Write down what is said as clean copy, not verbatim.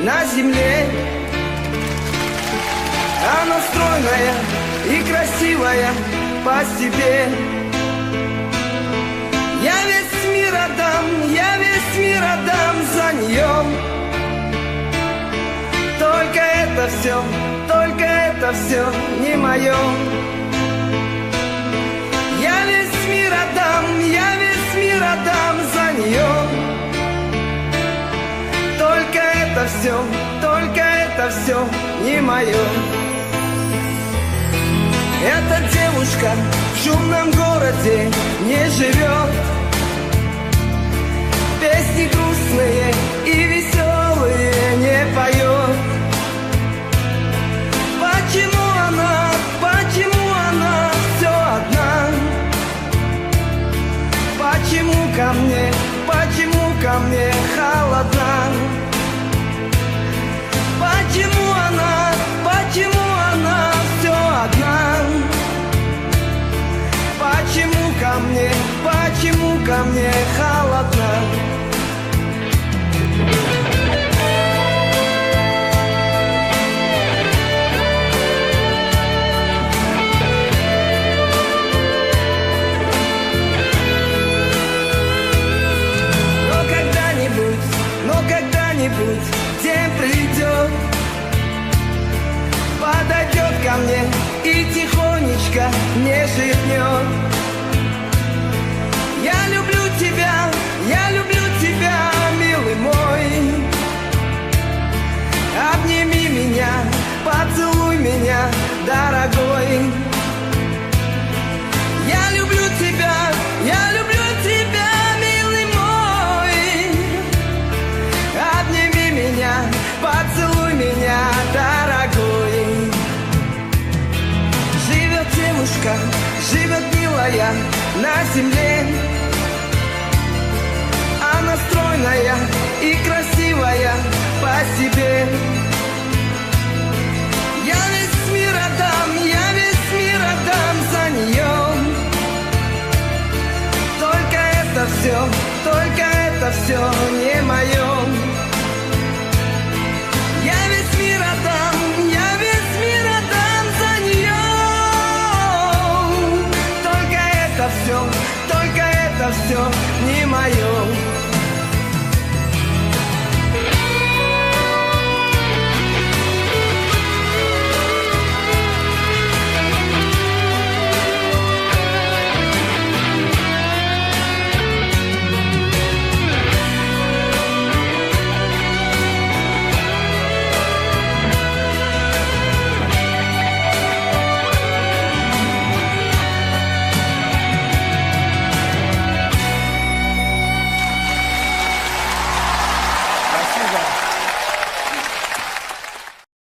на земле. Она стройная и красивая по себе. Я весь мир отдам за нее. Только это все не мое. Я весь мир отдам за нее. Только это все не мое. Эта девушка в шумном городе не живет. Песни грустные и веселые не поет. Почему она все одна? Почему ко мне холодна? Почему она все одна? Почему ко мне холодна? Но когда-нибудь день придет, подойдет ко мне и тихонечко мне шепнет: я люблю тебя, милый мой. Обними меня, поцелуй меня, дорогой. Я люблю тебя, милый мой. Обними меня, поцелуй меня, дорогой. Живет девушка, живет милая на земле. Она стройная и красивая по себе. Я весь мир отдам за нее. Только это все не мое. Я весь мир отдам за нее. Только это все